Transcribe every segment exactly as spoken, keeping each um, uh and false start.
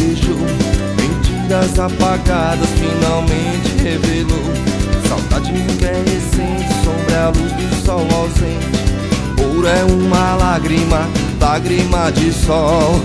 deixou. Mentiras apagadas finalmente revelou. Saudade nunca é recente, sombra é a luz do sol ausente. Ouro é uma lágrima, lágrima de sol.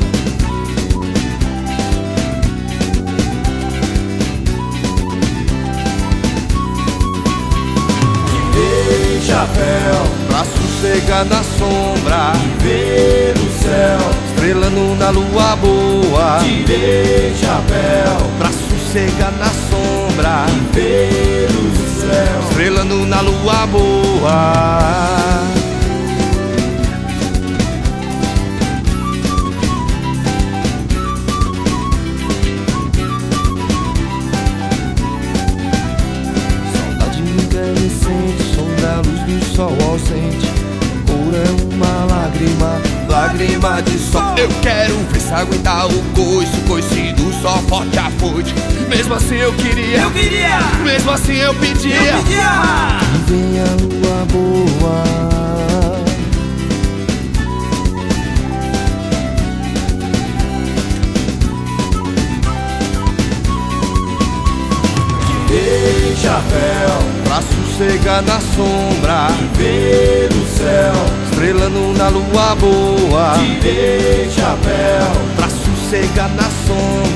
Tirei chapéu pra sossegar na sombra e ver o céu, estrelando na lua boa. Tirei chapéu pra sossegar na sombra e ver o céu, estrelando na lua boa. Saudade nunca é recente, sombra a luz do sol ausente. Ouro é uma lágrima, lágrima de sol. Eu quero ver se aguentar o coice, coice do sol forte a foice. Mesmo assim eu queria, eu queria, mesmo assim eu pedia, eu pedia. que venha a lua boa. Tirei chapéu pra sossegar na sombra e ver o céu, estrelando na lua boa. Tirei chapéu pra sossegar na sombra